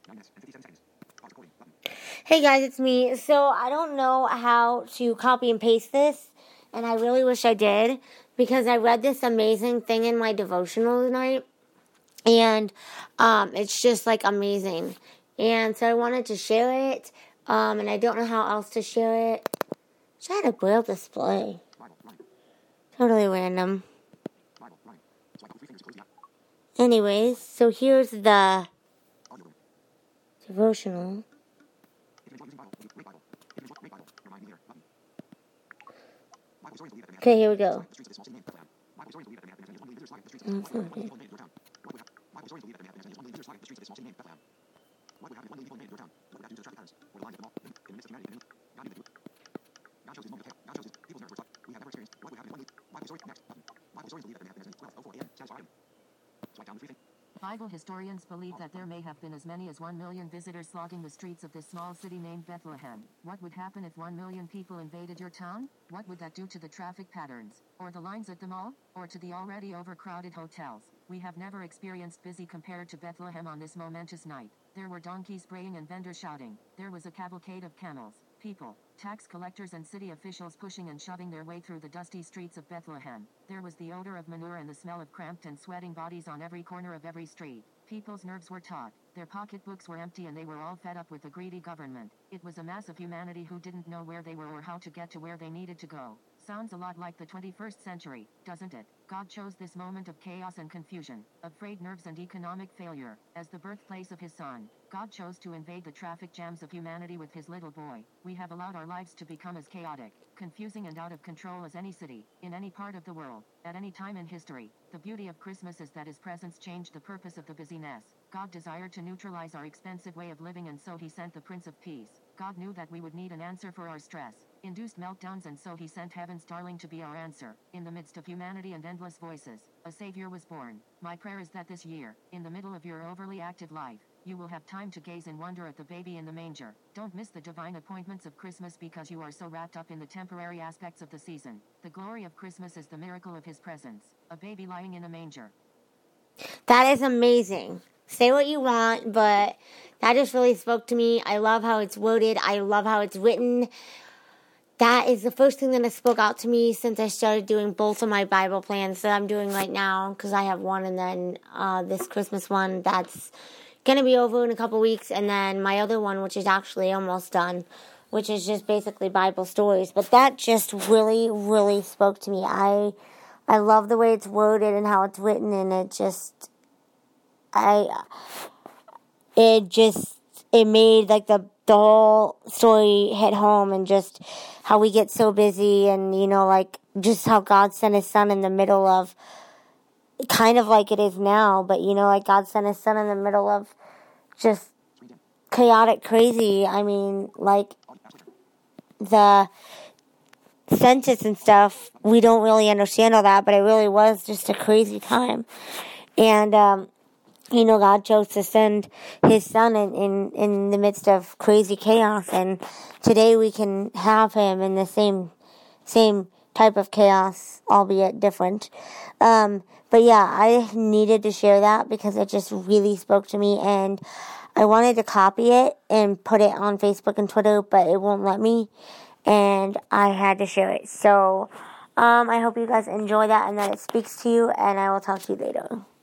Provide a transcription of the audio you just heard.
Hey guys, it's me. So I don't know how to copy and paste this, and I really wish I did, because I read this amazing thing in my devotional tonight, and it's just like amazing. And so I wanted to share it, and I don't know how else to share it. So I had a braille display. Totally random. Anyways, so here's the devotional. Okay, here we go. Bible historians believe that there may have been as many as 1 million visitors slogging the streets of this small city named Bethlehem. What would happen if 1 million people invaded your town? What would that do to the traffic patterns, or the lines at the mall, or to the already overcrowded hotels? We have never experienced busy compared to Bethlehem on this momentous night. There were donkeys braying and vendors shouting. There was a cavalcade of camels, people, tax collectors and city officials pushing and shoving their way through the dusty streets of Bethlehem. There was the odor of manure and the smell of cramped and sweating bodies on every corner of every street. People's nerves were taut, their pocketbooks were empty, and they were all fed up with the greedy government. It was a mass of humanity who didn't know where they were or how to get to where they needed to go. Sounds a lot like the 21st century, doesn't it? God chose this moment of chaos and confusion, of frayed nerves and economic failure, as the birthplace of his son. God chose to invade the traffic jams of humanity with his little boy. We have allowed our lives to become as chaotic, confusing and out of control as any city, in any part of the world, at any time in history. The beauty of Christmas is that his presence changed the purpose of the busyness. God desired to neutralize our expensive way of living, and so he sent the Prince of Peace. God knew that we would need an answer for our stress-induced meltdowns, and so he sent heaven's darling to be our answer. In the midst of humanity and endless voices, a Savior was born. My prayer is that this year, in the middle of your overly active life, you will have time to gaze in wonder at the baby in the manger. Don't miss the divine appointments of Christmas because you are so wrapped up in the temporary aspects of the season. The glory of Christmas is the miracle of his presence, a baby lying in a manger. That is amazing. Say what you want, but that just really spoke to me. I love how it's worded. I love how it's written. That is the first thing that has spoke out to me since I started doing both of my Bible plans that I'm doing right now, because I have one, and then this Christmas one that's going to be over in a couple weeks, and then my other one, which is actually almost done, which is just basically Bible stories. But that just really, really spoke to me. I love the way it's worded and how it's written, and it made like the whole story hit home, and just how we get so busy, and like just how God sent his son in the middle of, kind of like it is now, but like God sent his son in the middle of just chaotic, crazy. I mean, like the census and stuff, we don't really understand all that, but it really was just a crazy time. And God chose to send his son in the midst of crazy chaos, and today we can have him in the same type of chaos, albeit different. But yeah, I needed to share that because it just really spoke to me, and I wanted to copy it and put it on Facebook and Twitter, but it won't let me, and I had to share it. So I hope you guys enjoy that and that it speaks to you, and I will talk to you later.